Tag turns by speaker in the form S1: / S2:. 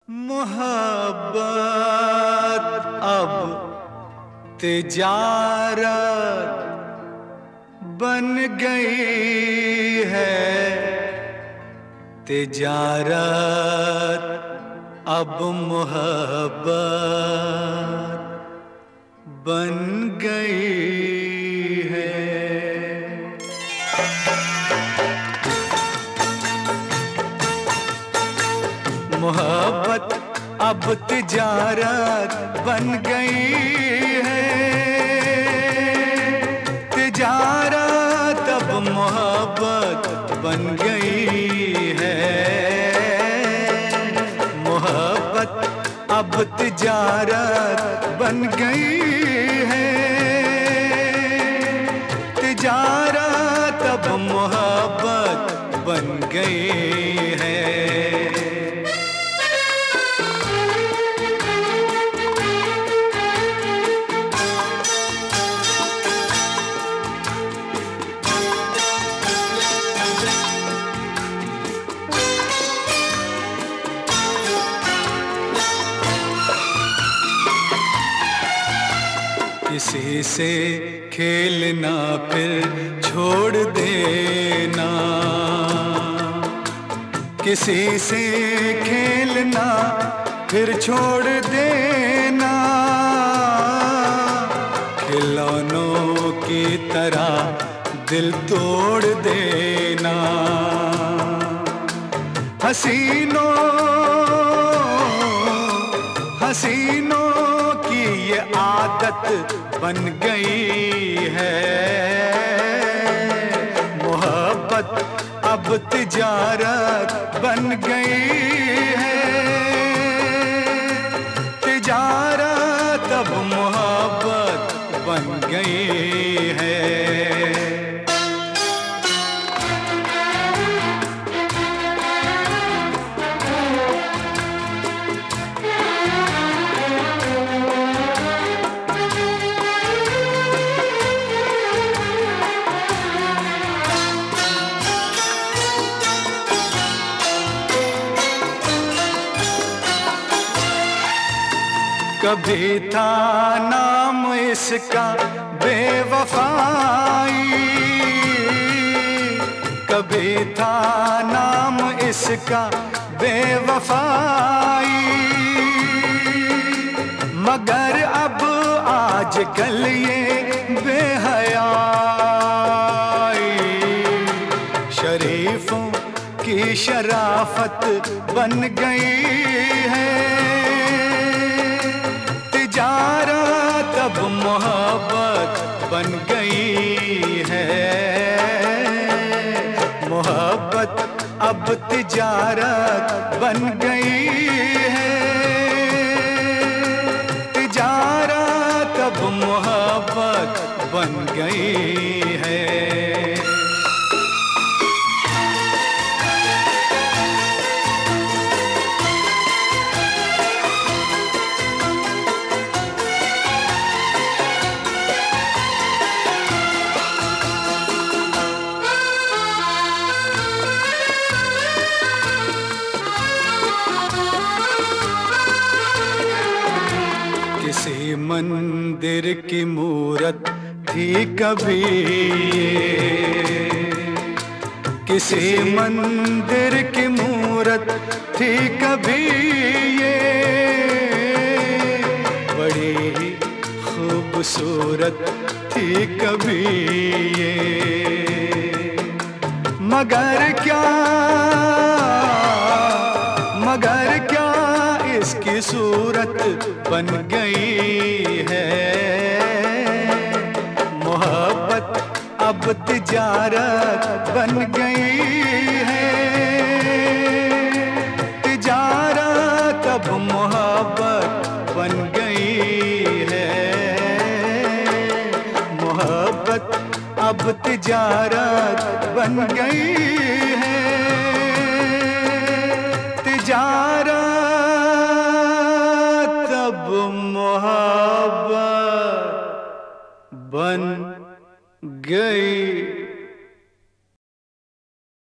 S1: मोहब्बत अब तिजारत बन गई है। तिजारत अब मोहब्बत बन गई है। मोहब्बत अब तिजारत बन गई है। तिजारत अब मोहब्बत बन गई है। मोहब्बत अब तिजारत बन गई है। तिजारत अब मोहब्बत बन गई है। किसी से खेलना फिर छोड़ देना। किसी से खेलना फिर छोड़ देना। खिलौनों की तरह दिल तोड़ देना। हसीनों की ये आदत बन गई है। मोहब्बत अब तिजारत बन गई है। तिजारत अब मोहब्बत बन गई है। कभी था नाम इसका बेवफाई। कभी था नाम इसका बेवफाई। मगर अब आजकल ये बेहयाई शरीफों की शराफत बन गई है। तिजारत अब मोहब्बत बन गई है। मोहब्बत अब तिजारत बन गई है। तिजारत अब मोहब्बत बन गई है। किसी मंदिर की मूरत थी कभी ये। किसी मंदिर की मूरत थी कभी ये। बड़ी ही खूबसूरत थी कभी ये। मगर क्या इसकी सूरत बन गई है। मोहब्बत अब तिजारत बन गई है। तिजारत अब मोहब्बत बन गई है। मोहब्बत अब तिजारत बन गई है। तिजारत अब मोहब्बत बन गई।